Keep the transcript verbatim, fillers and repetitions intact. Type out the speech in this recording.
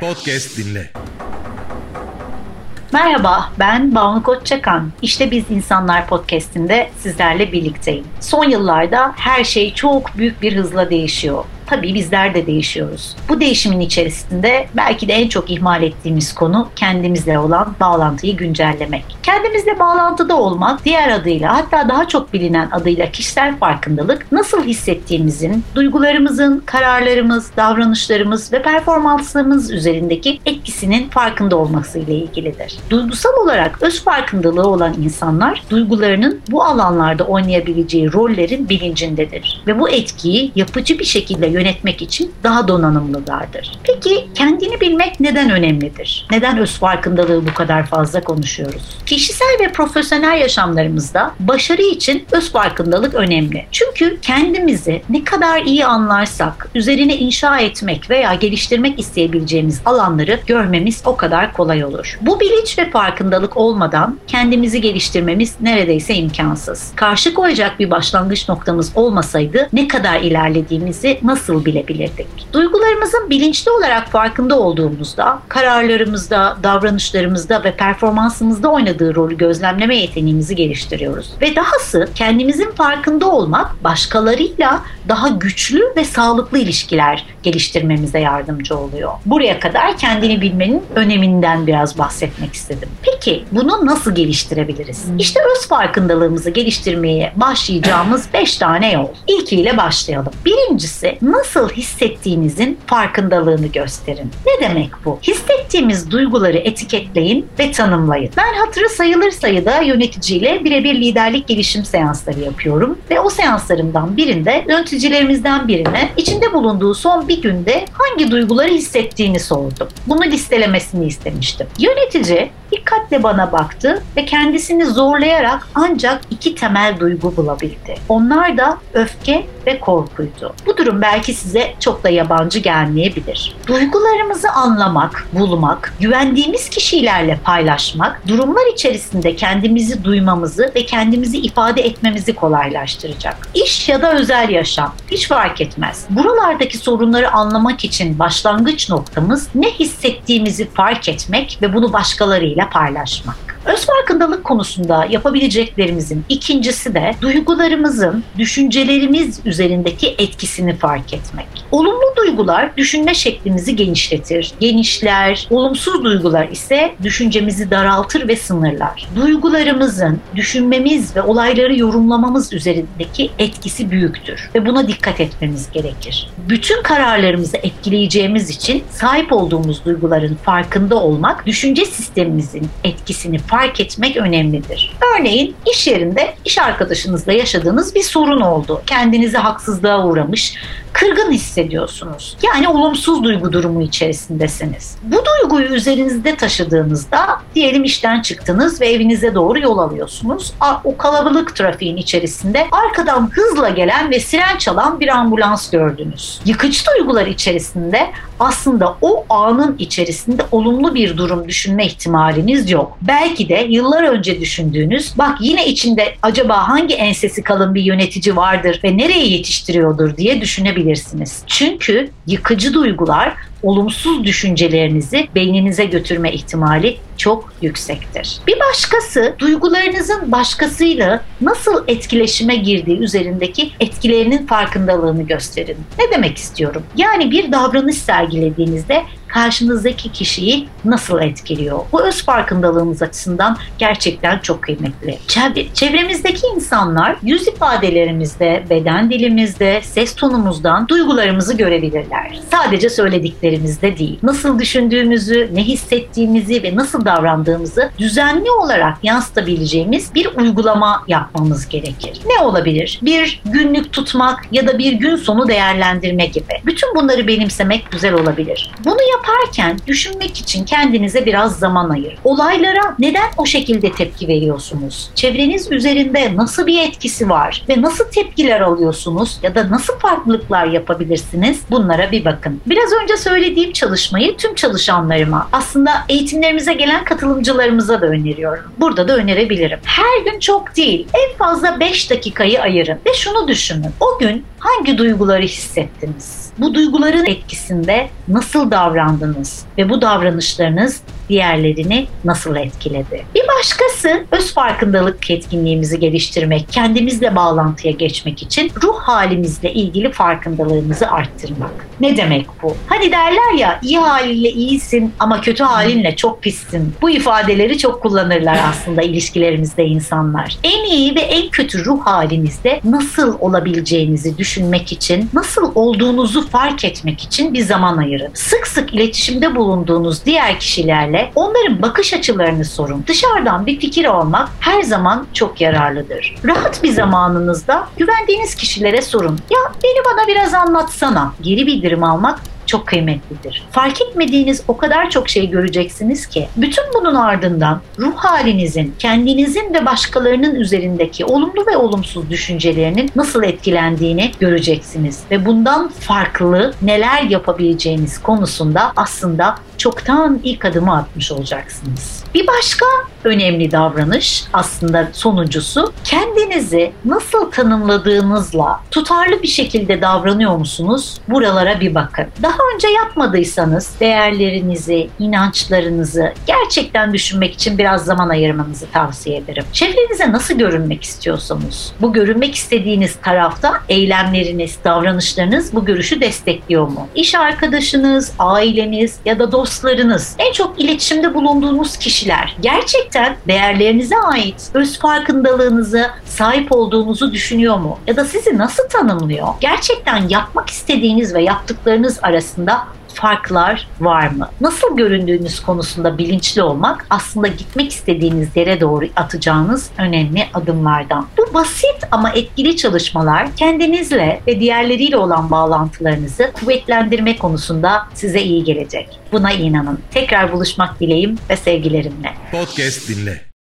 Podcast dinle. Merhaba, ben Banu Koççakan. İşte Biz İnsanlar podcast'inde sizlerle birlikteyim. Son yıllarda her şey çok büyük bir hızla değişiyor. Tabii bizler de değişiyoruz. Bu değişimin içerisinde belki de en çok ihmal ettiğimiz konu kendimizle olan bağlantıyı güncellemek. Kendimizle bağlantıda olmak, diğer adıyla hatta daha çok bilinen adıyla kişisel farkındalık, nasıl hissettiğimizin, duygularımızın, kararlarımız, davranışlarımız ve performanslarımız üzerindeki etkisinin farkında olması ile ilgilidir. Duygusal olarak öz farkındalığı olan insanlar, duygularının bu alanlarda oynayabileceği rollerin bilincindedir ve bu etkiyi yapıcı bir şekilde yönetmek için daha donanımlılardır. Peki kendini bilmek neden önemlidir? Neden öz farkındalığı bu kadar fazla konuşuyoruz? Kişisel ve profesyonel yaşamlarımızda başarı için öz farkındalık önemli. Çünkü kendimizi ne kadar iyi anlarsak, üzerine inşa etmek veya geliştirmek isteyebileceğimiz alanları görmemiz o kadar kolay olur. Bu bilinç ve farkındalık olmadan kendimizi geliştirmemiz neredeyse imkansız. Karşı koyacak bir başlangıç noktamız olmasaydı ne kadar ilerlediğimizi nasıl bilebilirdik? Duygularımızın bilinçli olarak farkında olduğumuzda, kararlarımızda, davranışlarımızda ve performansımızda oynadığı rolü gözlemleme yeteneğimizi geliştiriyoruz. Ve dahası kendimizin farkında olmak, başkalarıyla daha güçlü ve sağlıklı ilişkiler geliştirmemize yardımcı oluyor. Buraya kadar kendini bilmenin öneminden biraz bahsetmek istedim. Peki bunu nasıl geliştirebiliriz? İşte öz farkındalığımızı geliştirmeye başlayacağımız beş tane yol. İlkiyle başlayalım. Birincisi, nasıl hissettiğinizin farkındalığını gösterin. Ne demek bu? Hissettiğimiz duyguları etiketleyin ve tanımlayın. Ben hatırı sayılır sayıda yöneticiyle birebir liderlik gelişim seansları yapıyorum ve o seanslarımdan birinde yöneticilerimizden birine içinde bulunduğu son bir günde hangi duyguları hissettiğini sordum. Bunu listelemesini istemiştim. Yönetici dikkatle bana baktı ve kendisini zorlayarak ancak iki temel duygu bulabildi. Onlar da öfke ve korkuydu. Bu durum belki size çok da yabancı gelmeyebilir. Duygularımızı anlamak, bulmak, güvendiğimiz kişilerle paylaşmak, durumlar içerisinde kendimizi duymamızı ve kendimizi ifade etmemizi kolaylaştıracak. İş ya da özel yaşam, hiç fark etmez. Buralardaki sorunları anlamak için başlangıç noktamız ne hissettiğimizi fark etmek ve bunu başkalarıyla paylaşmak. Öz farkındalık konusunda yapabileceklerimizin ikincisi de duygularımızın düşüncelerimiz üzerindeki etkisini fark etmek. Olumlu duygular düşünme şeklimizi genişletir, genişler. Olumsuz duygular ise düşüncemizi daraltır ve sınırlar. Duygularımızın düşünmemiz ve olayları yorumlamamız üzerindeki etkisi büyüktür ve buna dikkat etmemiz gerekir. Bütün kararlarımızı etkileyeceğimiz için sahip olduğumuz duyguların farkında olmak, düşünce sistemimizin etkisini fark etmek önemlidir. Örneğin iş yerinde iş arkadaşınızla yaşadığınız bir sorun oldu. Kendinizi haksızlığa uğramış, kırgın hissediyorsunuz. Yani olumsuz duygu durumu içerisindesiniz. Bu duyguyu üzerinizde taşıdığınızda diyelim işten çıktınız ve evinize doğru yol alıyorsunuz. O kalabalık trafiğin içerisinde arkadan hızla gelen ve siren çalan bir ambulans gördünüz. Yıkıcı duygular içerisinde aslında o anın içerisinde olumlu bir durum düşünme ihtimaliniz yok. Belki de yıllar önce düşündüğünüz, bak yine içinde acaba hangi ensesi kalın bir yönetici vardır ve nereye yetiştiriyordur diye düşünebilirsiniz. Çünkü yıkıcı duygular olumsuz düşüncelerinizi beyninize götürme ihtimali çok yüksektir. Bir başkası duygularınızın başkasıyla nasıl etkileşime girdiği üzerindeki etkilerinin farkındalığını gösterin. Ne demek istiyorum? Yani bir davranış sergilediğinizde karşınızdaki kişiyi nasıl etkiliyor? Bu öz farkındalığımız açısından gerçekten çok kıymetli. Çevremizdeki insanlar yüz ifadelerimizde, beden dilimizde, ses tonumuzdan duygularımızı görebilirler. Sadece söylediklerimizde değil. Nasıl düşündüğümüzü, ne hissettiğimizi ve nasıl davrandığımızı düzenli olarak yansıtabileceğimiz bir uygulama yapmamız gerekir. Ne olabilir? Bir günlük tutmak ya da bir gün sonu değerlendirme gibi. Bütün bunları benimsemek güzel olabilir. Bunu yaparken düşünmek için kendinize biraz zaman ayırın. Olaylara neden o şekilde tepki veriyorsunuz? Çevreniz üzerinde nasıl bir etkisi var ve nasıl tepkiler alıyorsunuz ya da nasıl farklılıklar yapabilirsiniz? Bunlara bir bakın. Biraz önce söylediğim çalışmayı tüm çalışanlarıma, aslında eğitimlerimize gelen katılımcılarımıza da öneriyorum. Burada da önerebilirim. Her gün çok değil, en fazla beş dakikayı ayırın ve şunu düşünün. O gün hangi duyguları hissettiniz? Bu duyguların etkisinde nasıl davrandınız ve bu davranışlarınız diğerlerini nasıl etkiledi? Bir başkası öz farkındalık etkinliğimizi geliştirmek, kendimizle bağlantıya geçmek için ruh halimizle ilgili farkındalığımızı arttırmak. Ne demek bu? Hani derler ya, iyi haliyle iyisin ama kötü halinle çok pissin. Bu ifadeleri çok kullanırlar aslında ilişkilerimizde insanlar. En iyi ve en kötü ruh halinizde nasıl olabileceğinizi düşünmek için, nasıl olduğunuzu fark etmek için bir zaman ayırın. Sık sık iletişimde bulunduğunuz diğer kişilerle onların bakış açılarını sorun. Dışarıdan bir fikir almak her zaman çok yararlıdır. Rahat bir zamanınızda güvendiğiniz kişilere sorun. Ya beni bana biraz anlatsana. Geri bildirim almak çok kıymetlidir. Fark etmediğiniz o kadar çok şey göreceksiniz ki bütün bunun ardından ruh halinizin, kendinizin ve başkalarının üzerindeki olumlu ve olumsuz düşüncelerinin nasıl etkilendiğini göreceksiniz ve bundan farklı neler yapabileceğiniz konusunda aslında çoktan ilk adımı atmış olacaksınız. Bir başka önemli davranış, aslında sonuncusu, kendinizi nasıl tanımladığınızla tutarlı bir şekilde davranıyor musunuz? Buralara bir bakın. Daha önce yapmadıysanız değerlerinizi, inançlarınızı gerçekten düşünmek için biraz zaman ayırmanızı tavsiye ederim. Çevrenize nasıl görünmek istiyorsanız, bu görünmek istediğiniz tarafta eylemleriniz, davranışlarınız bu görüşü destekliyor mu? İş arkadaşınız, aileniz ya da dostlarınız, en çok iletişimde bulunduğunuz kişiler gerçekten değerlerinize ait öz farkındalığınızı, sahip olduğunuzu düşünüyor mu? Ya da sizi nasıl tanımlıyor? Gerçekten yapmak istediğiniz ve yaptıklarınız arasında farklar var mı? Nasıl göründüğünüz konusunda bilinçli olmak aslında gitmek istediğiniz yere doğru atacağınız önemli adımlardan. Bu basit ama etkili çalışmalar kendinizle ve diğerleriyle olan bağlantılarınızı kuvvetlendirme konusunda size iyi gelecek. Buna inanın. Tekrar buluşmak dileğim ve sevgilerimle. Podcast dinle.